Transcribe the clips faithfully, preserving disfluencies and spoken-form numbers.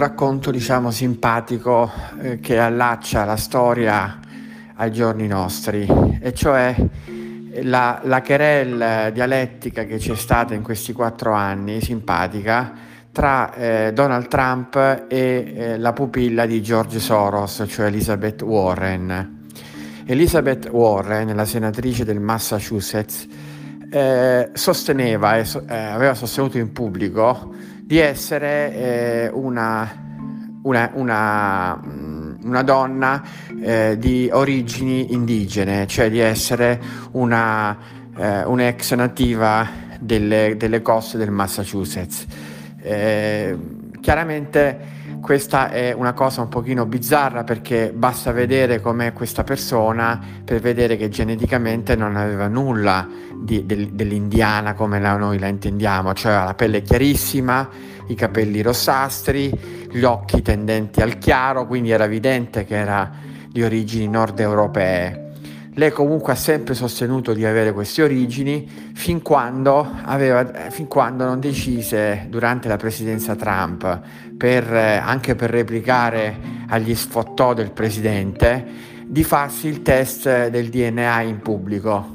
racconto, diciamo, simpatico eh, che allaccia la storia ai giorni nostri, e cioè la, la querelle dialettica che c'è stata in questi quattro anni, simpatica, tra eh, Donald Trump e eh, la pupilla di George Soros, cioè Elizabeth Warren. Elizabeth Warren, la senatrice del Massachusetts, eh, sosteneva e so- eh, aveva sostenuto in pubblico di essere eh, una, una, una, mm, una donna eh, di origini indigene, cioè di essere una, eh, un'ex nativa delle, delle coste del Massachusetts. Eh, chiaramente questa è una cosa un pochino bizzarra, perché basta vedere com'è questa persona per vedere che geneticamente non aveva nulla di, del, dell'indiana come la, noi la intendiamo, cioè la pelle chiarissima, i capelli rossastri, gli occhi tendenti al chiaro, quindi era evidente che era di origini nord europee. Lei comunque ha sempre sostenuto di avere queste origini fin quando, aveva, fin quando non decise durante la presidenza Trump, per, eh, anche per replicare agli sfottò del presidente, di farsi il test del D N A in pubblico.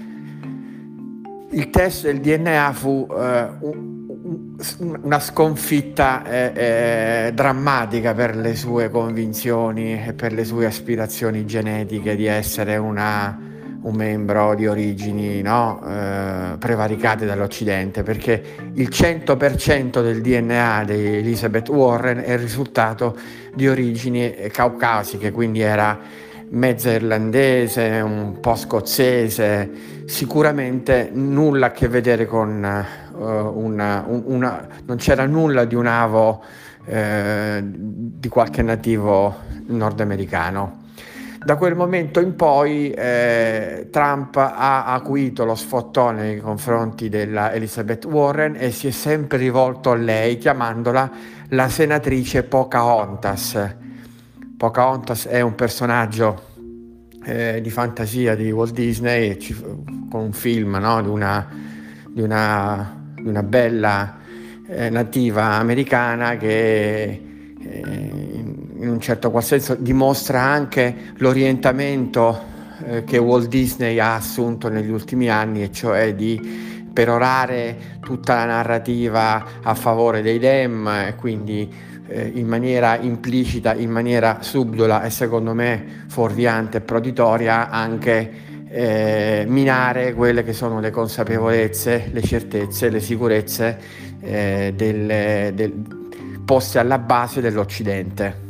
Il test del D N A fu eh, un, un, una sconfitta eh, eh, drammatica per le sue convinzioni e per le sue aspirazioni genetiche di essere una, un membro di origini, no, eh, prevaricate dall'Occidente, perché il cento per cento del D N A di Elizabeth Warren è il risultato di origini caucasiche, quindi era mezza irlandese, un po' scozzese, sicuramente nulla a che vedere con uh, una, un, una, non c'era nulla di un avo eh, di qualche nativo nordamericano. Da quel momento in poi eh, Trump ha acuito lo sfottò nei confronti della Elizabeth Warren e si è sempre rivolto a lei chiamandola la senatrice Pocahontas. Pocahontas è un personaggio eh, di fantasia di Walt Disney, ci, con un film, no? di, una, di, una, di una bella eh, nativa americana che eh, in un certo qual senso dimostra anche l'orientamento eh, che Walt Disney ha assunto negli ultimi anni, e cioè di perorare tutta la narrativa a favore dei Dem, e quindi in maniera implicita, in maniera subdola e secondo me fuorviante e proditoria anche eh, minare quelle che sono le consapevolezze, le certezze, le sicurezze eh, del, del, poste alla base dell'Occidente.